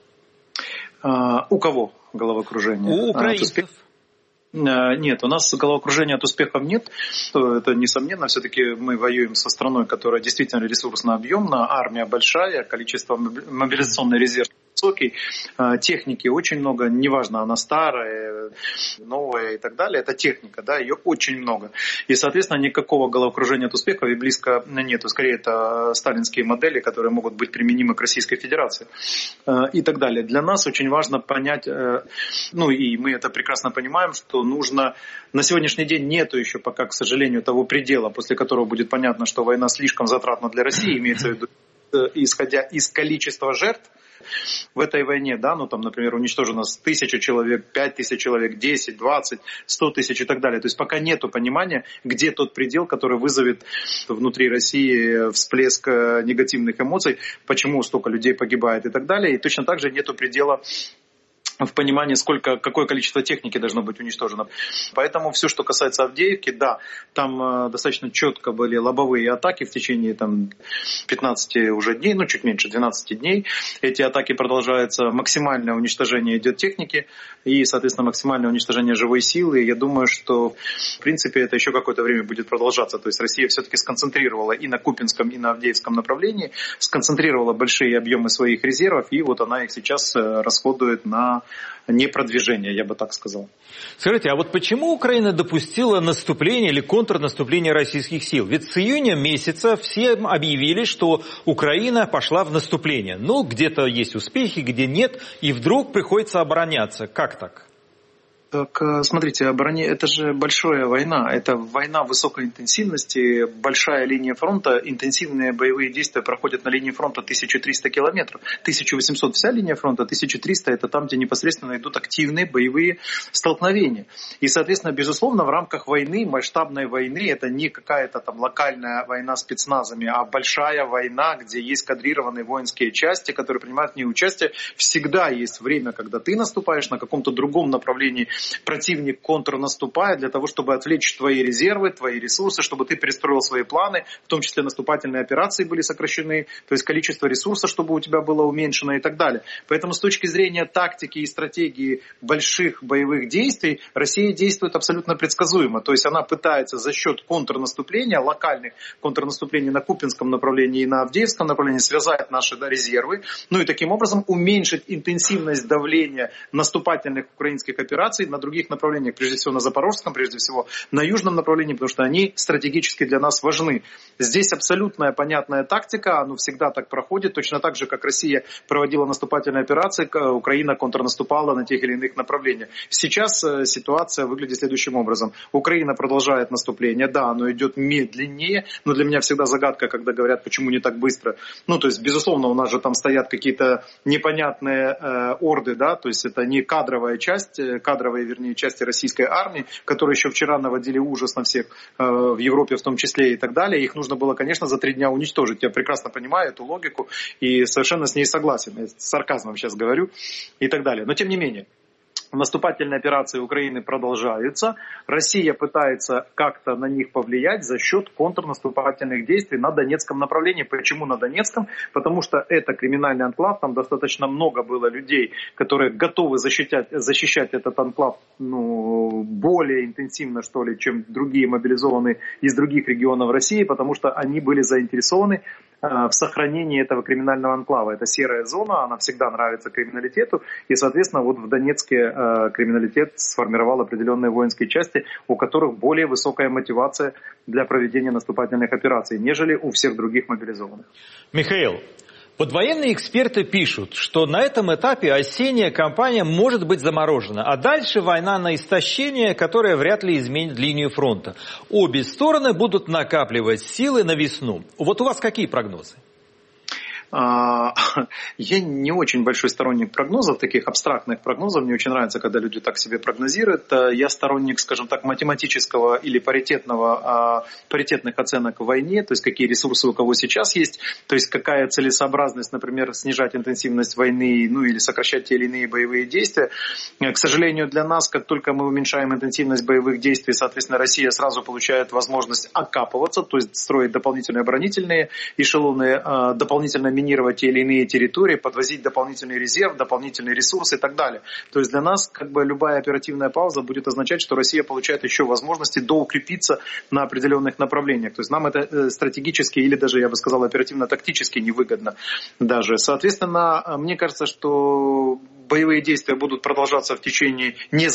B: У кого головокружение?
A: У украинцев.
B: Нет, у нас головокружения от успехов нет. Это несомненно. Все-таки мы воюем со страной, которая действительно ресурсно объемна, армия большая, количество мобилизационный резерв высокий, техники очень много, неважно, она старая, новая и так далее, это техника, ее очень много. И, соответственно, никакого головокружения от успехов и близко нету. Скорее, это сталинские модели, которые могут быть применимы к Российской Федерации и так далее. Для нас очень важно понять, и мы это прекрасно понимаем, что нужно, на сегодняшний день нету еще пока, к сожалению, того предела, после которого будет понятно, что война слишком затратна для России, имеется в виду, исходя из количества жертв в этой войне, например, уничтожено 1000 человек, 5000 человек, 10, 20, 100 тысяч и так далее. То есть пока нету понимания, где тот предел, который вызовет внутри России всплеск негативных эмоций, почему столько людей погибает и так далее. И точно так же нету предела в понимании, какое количество техники должно быть уничтожено. Поэтому все, что касается Авдеевки, там достаточно четко были лобовые атаки в течение 15 уже дней, чуть меньше 12 дней. Эти атаки продолжаются, максимальное уничтожение идет техники и, соответственно, максимальное уничтожение живой силы. Я думаю, что, в принципе, это еще какое-то время будет продолжаться. То есть Россия все-таки сконцентрировала и на Купинском, и на Авдеевском направлении, сконцентрировала большие объемы своих резервов, и вот она их сейчас расходует на непродвижение, я бы так сказал.
A: Скажите, а вот почему Украина допустила наступление или контрнаступление российских сил? Ведь с июня месяца все объявили, что Украина пошла в наступление. Где-то есть успехи, где нет, и вдруг приходится обороняться. Как так?
B: Так, смотрите, это же большая война. Это война высокой интенсивности, большая линия фронта. Интенсивные боевые действия проходят на линии фронта 1300 километров. 1800 вся линия фронта, 1300 это там, где непосредственно идут активные боевые столкновения. И, соответственно, безусловно, в рамках войны, масштабной войны, это не какая-то локальная война спецназами, а большая война, где есть кадрированные воинские части, которые принимают в ней участие. Всегда есть время, когда ты наступаешь на каком-то другом направлении противник контрнаступает для того, чтобы отвлечь твои резервы, твои ресурсы, чтобы ты перестроил свои планы, в том числе наступательные операции были сокращены, то есть количество ресурсов, чтобы у тебя было уменьшено и так далее. Поэтому с точки зрения тактики и стратегии больших боевых действий Россия действует абсолютно предсказуемо. То есть она пытается за счет контрнаступления, локальных контрнаступлений на Купинском направлении и на Авдеевском направлении связать наши резервы, ну и таким образом уменьшить интенсивность давления наступательных украинских операций на других направлениях, прежде всего на Запорожском, прежде всего на Южном направлении, потому что они стратегически для нас важны. Здесь абсолютная понятная тактика, оно всегда так проходит, точно так же, как Россия проводила наступательные операции, Украина контрнаступала на тех или иных направлениях. Сейчас ситуация выглядит следующим образом. Украина продолжает наступление, да, оно идет медленнее, но для меня всегда загадка, когда говорят, почему не так быстро. Ну, то есть, безусловно, у нас же там стоят какие-то непонятные орды, да, то есть это не кадровая часть, кадровые, вернее, части российской армии, которые еще вчера наводили ужас на всех в Европе в том числе и так далее. Их нужно было, конечно, за 3 дня уничтожить. Я прекрасно понимаю эту логику и совершенно с ней согласен. Я с сарказмом сейчас говорю и так далее. Но тем не менее. Наступательные операции Украины продолжаются. Россия пытается как-то на них повлиять за счет контрнаступательных действий на Донецком направлении. Почему на Донецком? Потому что это криминальный анклав. Там достаточно много было людей, которые готовы защищать этот анклав более интенсивно, что ли, чем другие мобилизованные из других регионов России, потому что они были заинтересованы в сохранении этого криминального анклава. Это серая зона, она всегда нравится криминалитету. И, соответственно, вот в Донецке криминалитет сформировал определенные воинские части, у которых более высокая мотивация для проведения наступательных операций, нежели у всех других мобилизованных.
A: Михаил, подвоенные эксперты пишут, что на этом этапе осенняя кампания может быть заморожена, а дальше война на истощение, которая вряд ли изменит линию фронта. Обе стороны будут накапливать силы на весну. Вот у вас какие прогнозы?
B: Я не очень большой сторонник прогнозов, таких абстрактных прогнозов. Мне очень нравится, когда люди так себе прогнозируют. Я сторонник, скажем так, математического или паритетных оценок в войне, то есть какие ресурсы у кого сейчас есть, то есть какая целесообразность, например, снижать интенсивность войны, или сокращать те или иные боевые действия. К сожалению, для нас, как только мы уменьшаем интенсивность боевых действий, соответственно, Россия сразу получает возможность окапываться, то есть строить дополнительные оборонительные эшелоны, дополнительно минировать те или иные территории, подвозить дополнительный резерв, дополнительные ресурсы и так далее. То есть для нас любая оперативная пауза будет означать, что Россия получает еще возможности доукрепиться на определенных направлениях. То есть нам это стратегически или даже, я бы сказал, оперативно-тактически невыгодно даже. Соответственно, мне кажется, что боевые действия будут продолжаться в течение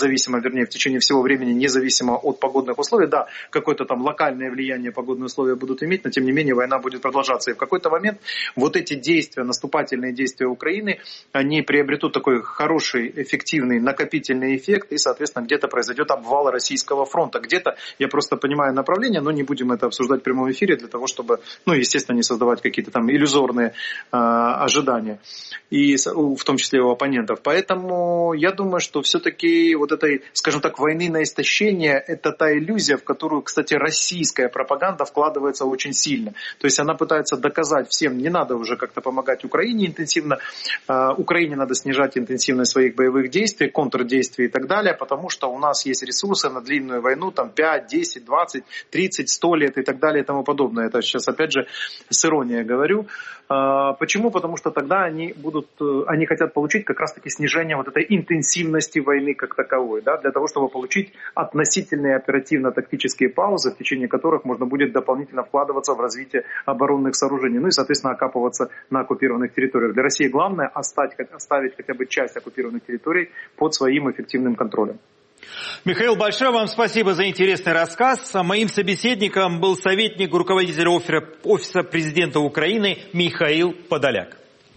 B: всего времени, независимо от погодных условий. Да, какое-то там локальное влияние погодные условия будут иметь, но тем не менее война будет продолжаться. И в какой-то момент вот эти действия, наступательные действия Украины, они приобретут такой хороший, эффективный, накопительный эффект, и, соответственно, где-то произойдет обвал российского фронта. Где-то, я просто понимаю направление, но не будем это обсуждать в прямом эфире, для того, чтобы, естественно, не создавать какие-то там иллюзорные ожидания, и в том числе у оппонентов. Поэтому я думаю, что все-таки вот этой, скажем так, войны на истощение, это та иллюзия, в которую, кстати, российская пропаганда вкладывается очень сильно. То есть она пытается доказать всем, не надо уже как-то помогать Украине интенсивно, Украине надо снижать интенсивность своих боевых действий, контрдействий и так далее, потому что у нас есть ресурсы на длинную войну, там 5, 10, 20, 30, 100 лет и так далее и тому подобное. Это сейчас, опять же, с иронией говорю. Почему? Потому что тогда они хотят получить как раз-таки снижение вот этой интенсивности войны как таковой, да, для того, чтобы получить относительные оперативно-тактические паузы, в течение которых можно будет дополнительно вкладываться в развитие оборонных сооружений, и, соответственно, окапываться на оккупированных территориях. Для России главное оставить хотя бы часть оккупированных территорий под своим эффективным контролем.
A: Михаил, большое вам спасибо за интересный рассказ. Моим собеседником был советник руководителя Офиса президента Украины Михаил Подоляк.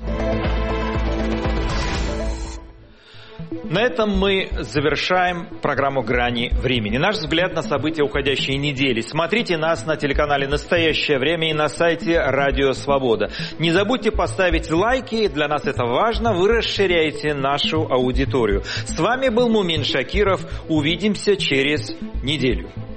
A: На этом мы завершаем программу «Грани времени». Наш взгляд на события уходящей недели. Смотрите нас на телеканале «Настоящее время» и на сайте «Радио Свобода». Не забудьте поставить лайки, для нас это важно. Вы расширяете нашу аудиторию. С вами был Мумин Шакиров. Увидимся через неделю.